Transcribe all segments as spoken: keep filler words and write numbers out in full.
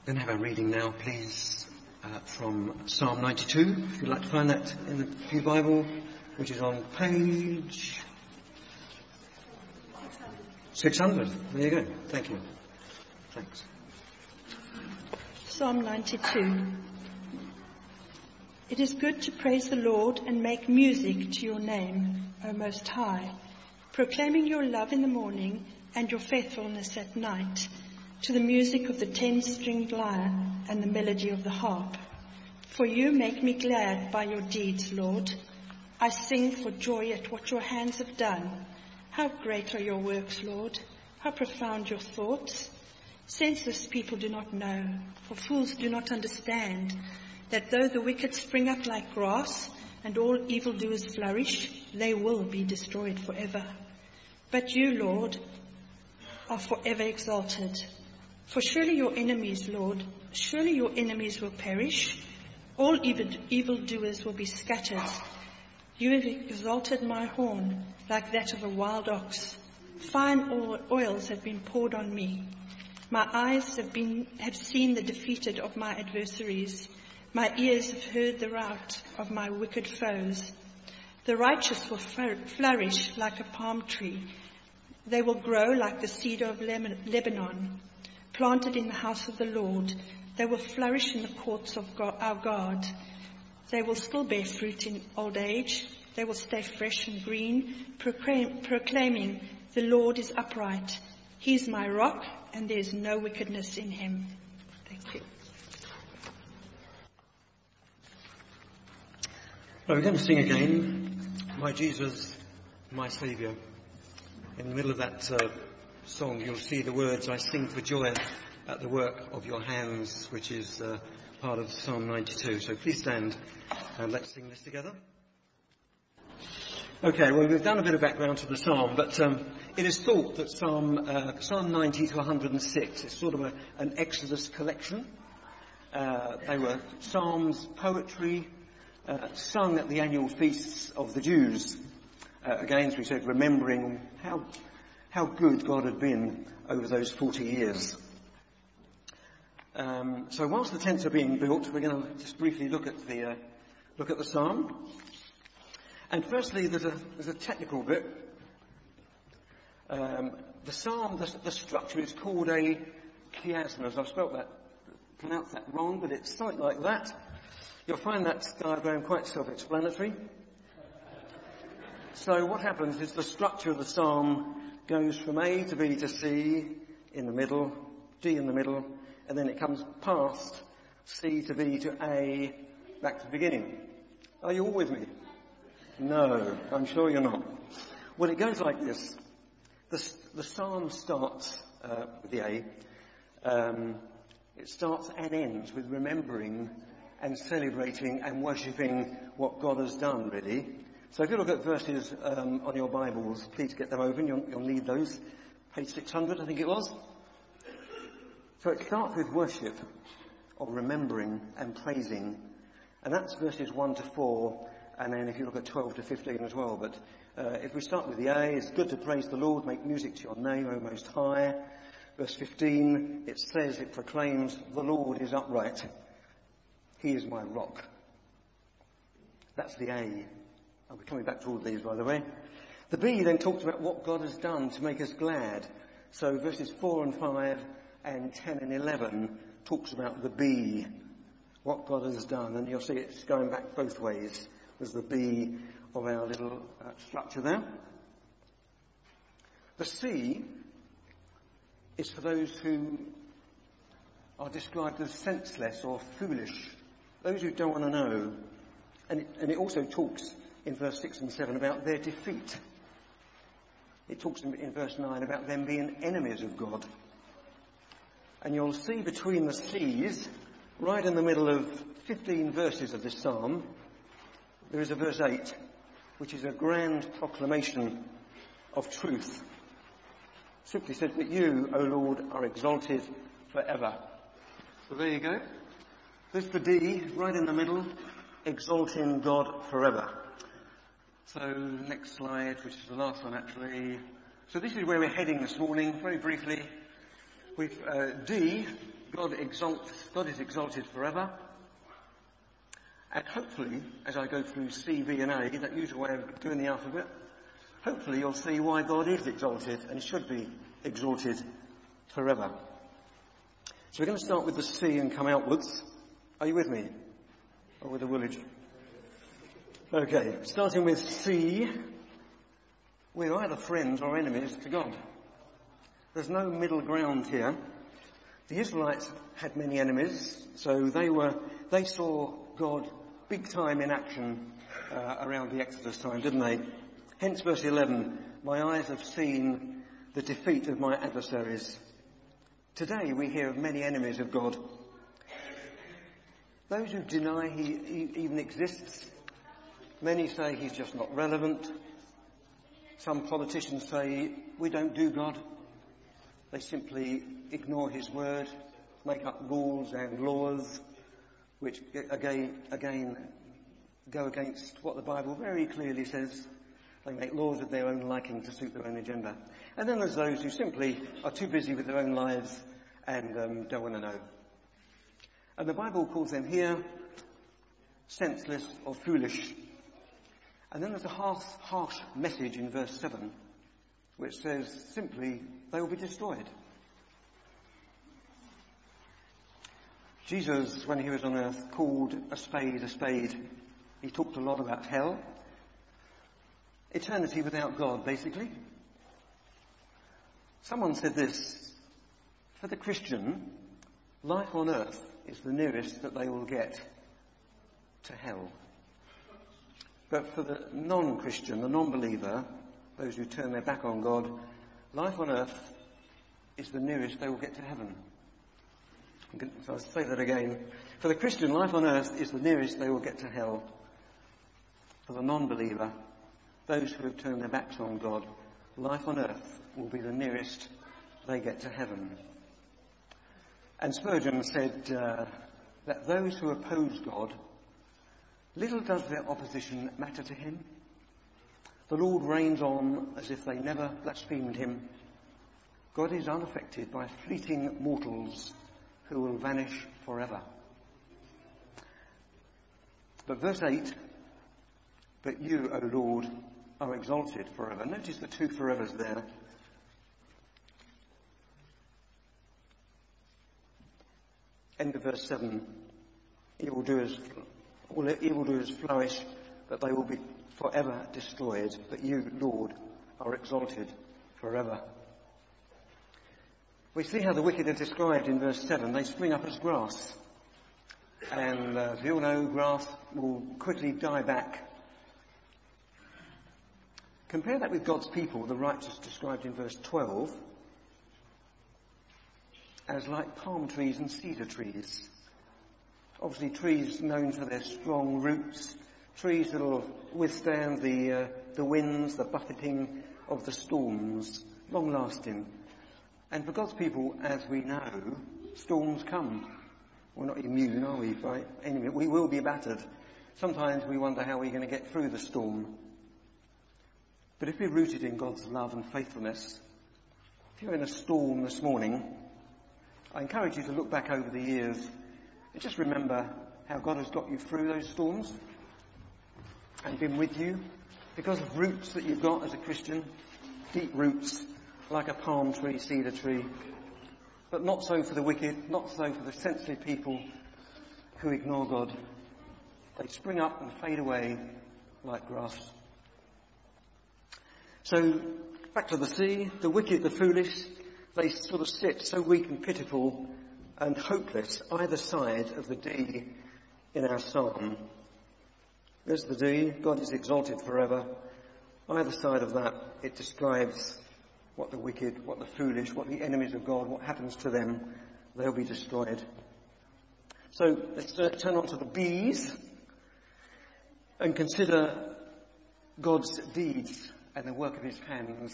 Then have a reading now, please, uh, from Psalm ninety-two, if you'd like to find that in the Pew Bible, which is on page six hundred. There you go. Thank you. Thanks. Psalm ninety-two. It is good to praise the Lord and make music to your name, O Most High, proclaiming your love in the morning and your faithfulness at night, to the music of the ten-stringed lyre and the melody of the harp. For you make me glad by your deeds, Lord. I sing for joy at what your hands have done. How great are your works, Lord! How profound your thoughts! Senseless people do not know, for fools do not understand, that though the wicked spring up like grass, and all evildoers flourish, they will be destroyed forever. But you, Lord, are forever exalted. For surely your enemies, Lord, surely your enemies will perish. All evil, evildoers will be scattered. You have exalted my horn like that of a wild ox. Fine oils have been poured on me. My eyes have been have seen the defeated of my adversaries. My ears have heard the rout of my wicked foes. The righteous will flourish like a palm tree. They will grow like the cedar of Lebanon. Planted in the house of the Lord, they will flourish in the courts of God, our God. They will still bear fruit in old age. They will stay fresh and green, proclaim, proclaiming, the Lord is upright. He is my rock, and there is no wickedness in him. Thank you. Well, we're going to sing again, My Jesus, My Saviour. In the middle of that uh, song, you'll see the words, I sing for joy at the work of your hands, which is uh, part of Psalm ninety-two. So please stand and let's sing this together. Okay, well, we've done a bit of background to the psalm, but um, it is thought that Psalm, uh, Psalm ninety to one hundred six is sort of a, an Exodus collection. Uh, they were psalms, poetry, uh, sung at the annual feasts of the Jews. Uh, again, as we said, remembering how how good God had been over those forty years. Um, so whilst the tents are being built, we're going to just briefly look at the uh, look at the psalm. And firstly, there's a there's a technical bit. Um, the psalm, the, the structure is called a chiasmus. I've spelt that, pronounced that wrong, but it's something like that. You'll find that diagram quite self-explanatory. So what happens is the structure of the psalm goes from A to B to C in the middle, D in the middle, and then it comes past C to B to A, back to the beginning. Are you all with me? No, I'm sure you're not. Well, it goes like this. The, the psalm starts uh, with the A. Um, it starts and ends with remembering and celebrating and worshipping what God has done, really. So if you look at verses um, on your Bibles, please get them open. You'll, you'll need those. Page six hundred, I think it was. So it starts with worship, or remembering and praising. And that's verses one to four. And then if you look at twelve to fifteen as well. But uh, if we start with the A, it's good to praise the Lord, make music to your name, O Most High. Verse fifteen, it says, it proclaims, the Lord is upright. He is my rock. That's the A. I'll be coming back to all of these, by the way. The B then talks about what God has done to make us glad. So verses four and five and ten and eleven talks about the B, what God has done. And you'll see it's going back both ways. There's the B of our little uh, structure there. The C is for those who are described as senseless or foolish, those who don't want to know. And it, and it also talks in verse six and seven about their defeat. It talks in, in verse nine about them being enemies of God. And you'll see between the C's, right in the middle of fifteen verses of this psalm, there is a verse eight, which is a grand proclamation of truth. Simply said that you, O Lord, are exalted forever. So there you go. There's the D, right in the middle, exalting God forever. So next slide, which is the last one actually. So this is where we're heading this morning, very briefly. We've, uh, D God exalts, God is exalted forever. And hopefully, as I go through C, V and A, that usual way of doing the alphabet, hopefully you'll see why God is exalted and should be exalted forever. So we're going to start with the C and come outwards. Are you with me? Or with the Woolwich? Okay, starting with C, we're either friends or enemies to God. There's no middle ground here. The Israelites had many enemies, so they were, they saw God big time in action uh, around the Exodus time, didn't they? Hence verse eleven, my eyes have seen the defeat of my adversaries. Today we hear of many enemies of God. Those who deny he, he even exists. Many say he's just not relevant. Some politicians say we don't do God. They simply ignore his word, make up rules and laws which again, again go against what the Bible very clearly says. They make laws of their own liking to suit their own agenda. And then there's those who simply are too busy with their own lives and um, don't want to know. And the Bible calls them here senseless or foolish. And then there's a harsh, harsh message in verse seven, which says simply, they will be destroyed. Jesus, when he was on earth, called a spade a spade. He talked a lot about hell. Eternity without God, basically. Someone said this, for the Christian, life on earth is the nearest that they will get to hell. But for the non-Christian, the non-believer, those who turn their back on God, life on earth is the nearest they will get to heaven. So I'll say that again. For the Christian, life on earth is the nearest they will get to hell. For the non-believer, those who have turned their backs on God, life on earth will be the nearest they get to heaven. And Spurgeon said uh, that those who oppose God, little does their opposition matter to him. The Lord reigns on as if they never blasphemed him. God is unaffected by fleeting mortals who will vanish forever. But verse eight, but you, O Lord, are exalted forever. Notice the two forevers there. End of verse seven. Evildoers, all evildoers flourish, but they will be forever destroyed. But you, Lord, are exalted forever. We see how the wicked are described in verse seven. They spring up as grass. And uh, as we all know, grass will quickly die back. Compare that with God's people, the righteous described in verse twelve, as like palm trees and cedar trees. Obviously trees known for their strong roots, trees that will withstand the, uh, the winds, the buffeting of the storms, long lasting. And for God's people, as we know, storms come. We're not immune, are we? By any, we will be battered. Sometimes we wonder how we're going to get through the storm. But if we're rooted in God's love and faithfulness, if you're in a storm this morning, I encourage you to look back over the years and just remember how God has got you through those storms and been with you because of roots that you've got as a Christian, deep roots like a palm tree, cedar tree. But not so for the wicked, not so for the sensitive people who ignore God. They spring up and fade away like grass. So, back to the sea, the wicked, the foolish, they sort of sit so weak and pitiful and hopeless either side of the D in our psalm. There's the D, God is exalted forever. Either side of that, it describes what the wicked, what the foolish, what the enemies of God, what happens to them. They'll be destroyed. So let's uh, turn on to the B's and consider God's deeds and the work of his hands.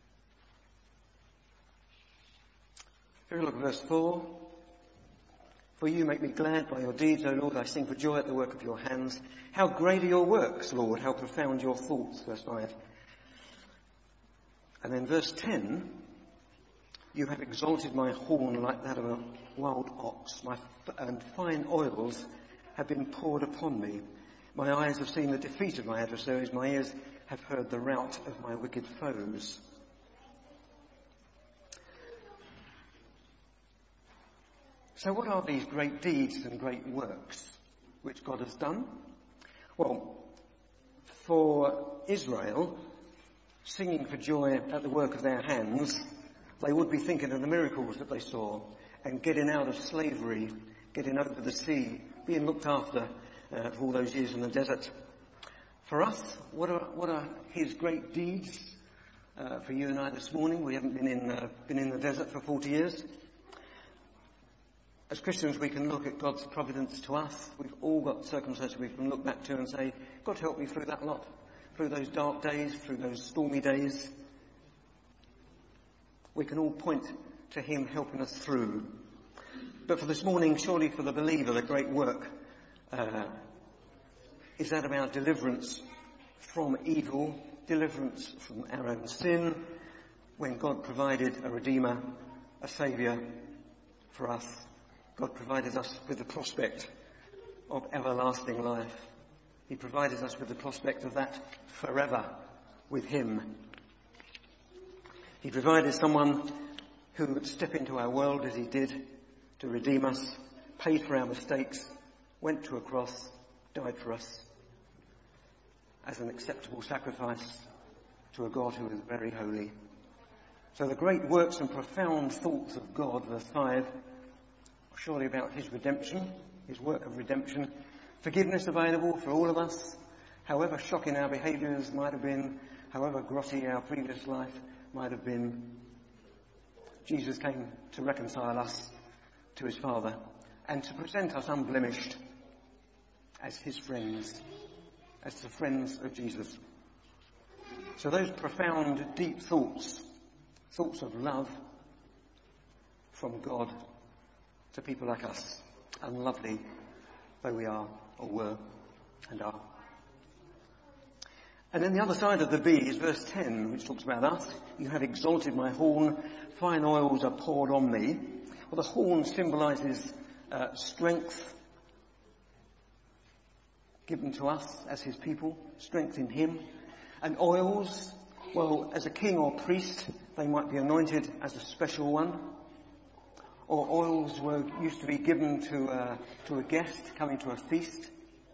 If we look at verse four. For you make me glad by your deeds, O Lord. I sing for joy at the work of your hands. How great are your works, Lord. How profound your thoughts. Verse five. And then verse ten. You have exalted my horn like that of a wild ox. My f- and fine oils have been poured upon me. My eyes have seen the defeat of my adversaries. My ears have heard the rout of my wicked foes. So what are these great deeds and great works which God has done? Well, for Israel, singing for joy at the work of their hands, they would be thinking of the miracles that they saw and getting out of slavery, getting over the sea, being looked after uh, for all those years in the desert. For us, what are, what are his great deeds uh, for you and I this morning? We haven't been in, uh, been in the desert for forty years. As Christians, we can look at God's providence to us. We've all got circumstances we can look back to and say, God help me through that lot, through those dark days, through those stormy days. We can all point to him helping us through. But for this morning, surely for the believer, the great work uh, is that of our deliverance from evil, deliverance from our own sin, when God provided a Redeemer, a Saviour for us. God provided us with the prospect of everlasting life. He provided us with the prospect of that forever with him. He provided someone who would step into our world as he did to redeem us, paid for our mistakes, went to a cross, died for us as an acceptable sacrifice to a God who is very holy. So the great works and profound thoughts of God, verse five, surely about his redemption, his work of redemption, forgiveness available for all of us, however shocking our behaviours might have been, however grotty our previous life might have been. Jesus came to reconcile us to his Father and to present us unblemished as his friends, as the friends of Jesus. So those profound, deep thoughts, thoughts of love from God to people like us, unlovely though we are, or were, and are. And then the other side of the B is verse ten, which talks about us. You have exalted my horn, fine oils are poured on me. Well, the horn symbolises uh, strength given to us as his people, strength in him. And oils, well, as a king or priest, they might be anointed as a special one. Or oils were used to be given to uh, to a guest coming to a feast.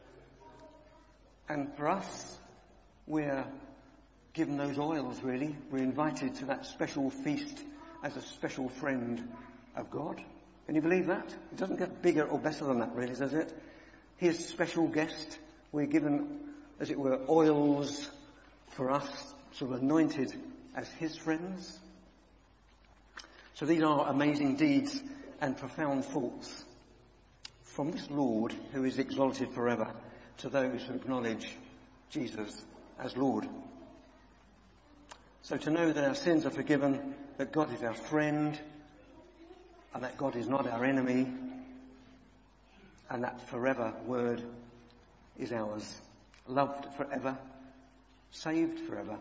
And for us, we're given those oils, really. We're invited to that special feast as a special friend of God. Can you believe that? It doesn't get bigger or better than that, really, does it? His special guest. We're given, as it were, oils for us, sort of anointed as his friends. So these are amazing deeds and profound thoughts from this Lord who is exalted forever to those who acknowledge Jesus as Lord. So to know that our sins are forgiven, that God is our friend, and that God is not our enemy, and that forever word is ours. Loved forever, saved forever.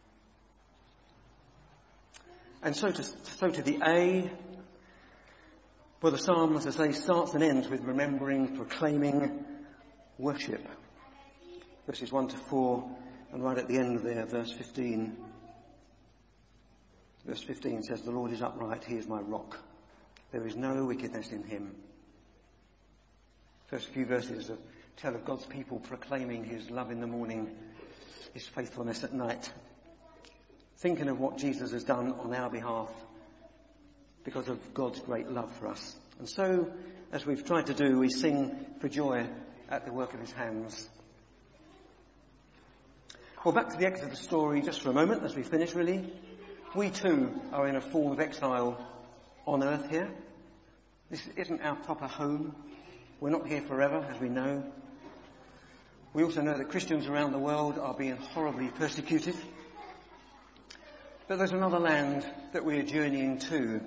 And so to, so to the A, well, the psalm, as I say, starts and ends with remembering, proclaiming, worship. Verses one to four, and right at the end there, verse fifteen. Verse fifteen says, the Lord is upright, he is my rock. There is no wickedness in him. First few verses of, tell of God's people proclaiming his love in the morning, his faithfulness at night. Thinking of what Jesus has done on our behalf because of God's great love for us. And so, as we've tried to do, we sing for joy at the work of his hands. Well, back to the Exodus story just for a moment as we finish, really. We too are in a form of exile on earth here. This isn't our proper home. We're not here forever, as we know. We also know that Christians around the world are being horribly persecuted. But there's another land that we are journeying to.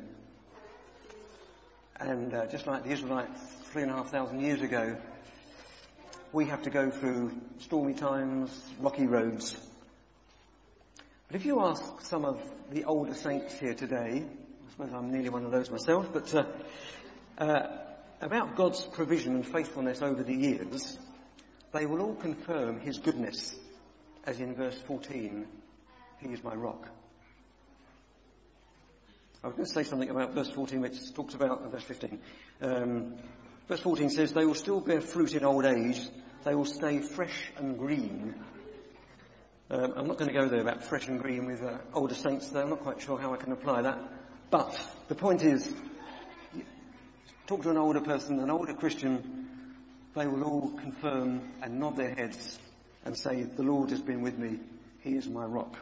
And uh, just like the Israelites three and a half thousand years ago, we have to go through stormy times, rocky roads. But if you ask some of the older saints here today, I suppose I'm nearly one of those myself, but uh, uh, about God's provision and faithfulness over the years, they will all confirm his goodness, as in verse fourteen, he is my rock. I was going to say something about verse fourteen, which talks about uh, verse fifteen. Um, verse fourteen says, they will still bear fruit in old age, they will stay fresh and green. Um, I'm not going to go there about fresh and green with uh, older saints, though I'm not quite sure how I can apply that. But the point is, talk to an older person, an older Christian, they will all confirm and nod their heads and say, the Lord has been with me, he is my rock.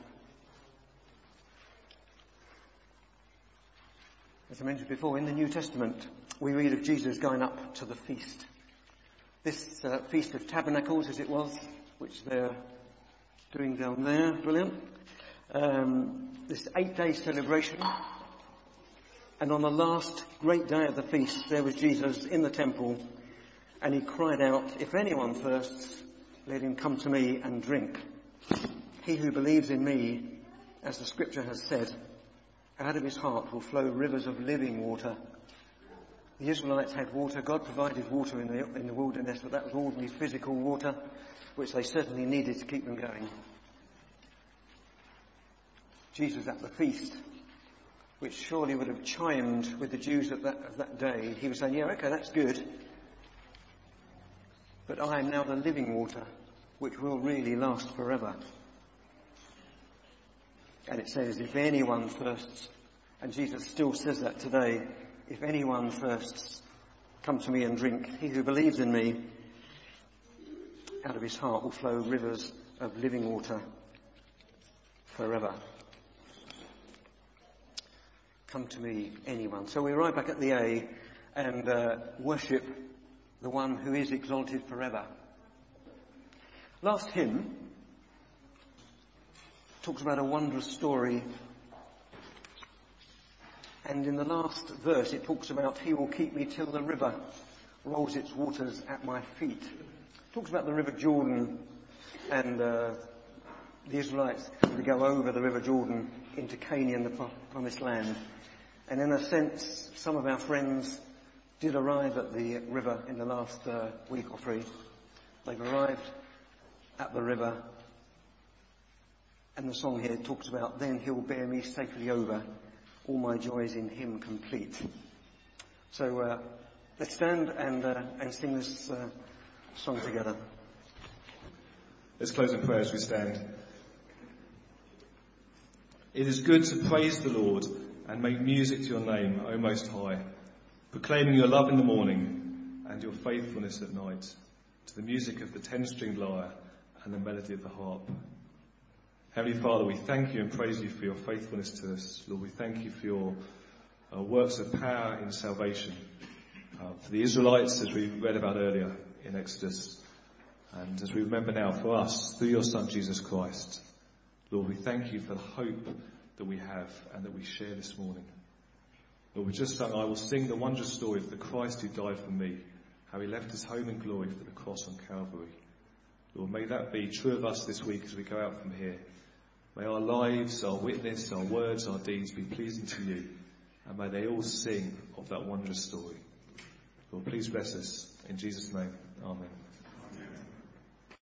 As I mentioned before, in the New Testament, we read of Jesus going up to the feast. This uh, Feast of Tabernacles, as it was, which they're doing down there, brilliant. Um, this eight-day celebration. And on the last great day of the feast, there was Jesus in the temple, and he cried out, if anyone thirsts, let him come to me and drink. He who believes in me, as the scripture has said, out of his heart will flow rivers of living water. The Israelites had water. God provided water in the, in the wilderness, but that was ordinary physical water, which they certainly needed to keep them going. Jesus at the feast, which surely would have chimed with the Jews of that, of that day. He was saying, yeah, okay, that's good. But I am now the living water, which will really last forever. And it says, if anyone thirsts, and Jesus still says that today, if anyone thirsts, come to me and drink. He who believes in me, out of his heart will flow rivers of living water forever. Come to me, anyone. So we arrive back at the A and uh, worship the one who is exalted forever. Last hymn talks about a wondrous story. And in the last verse it talks about he will keep me till the river rolls its waters at my feet. It talks about the River Jordan and uh, the Israelites to go over the River Jordan into Canaan, the promised land. And in a sense, some of our friends did arrive at the river in the last uh, week or three. They've arrived at the river. And the song here talks about, then he'll bear me safely over, all my joys in him complete. So uh, let's stand and, uh, and sing this uh, song together. Let's close in prayer as we stand. It is good to praise the Lord and make music to your name, O Most High, proclaiming your love in the morning and your faithfulness at night, to the music of the ten-stringed lyre and the melody of the harp. Heavenly Father, we thank you and praise you for your faithfulness to us. Lord, we thank you for your uh, works of power in salvation. Uh, for the Israelites, as we read about earlier in Exodus, and as we remember now for us, through your Son Jesus Christ. Lord, we thank you for the hope that we have and that we share this morning. Lord, we just sung, I will sing the wondrous story of the Christ who died for me, how he left his home in glory for the cross on Calvary. Lord, may that be true of us this week as we go out from here. May our lives, our witness, our words, our deeds be pleasing to you, and may they all sing of that wondrous story. Lord, please bless us. In Jesus' name, amen.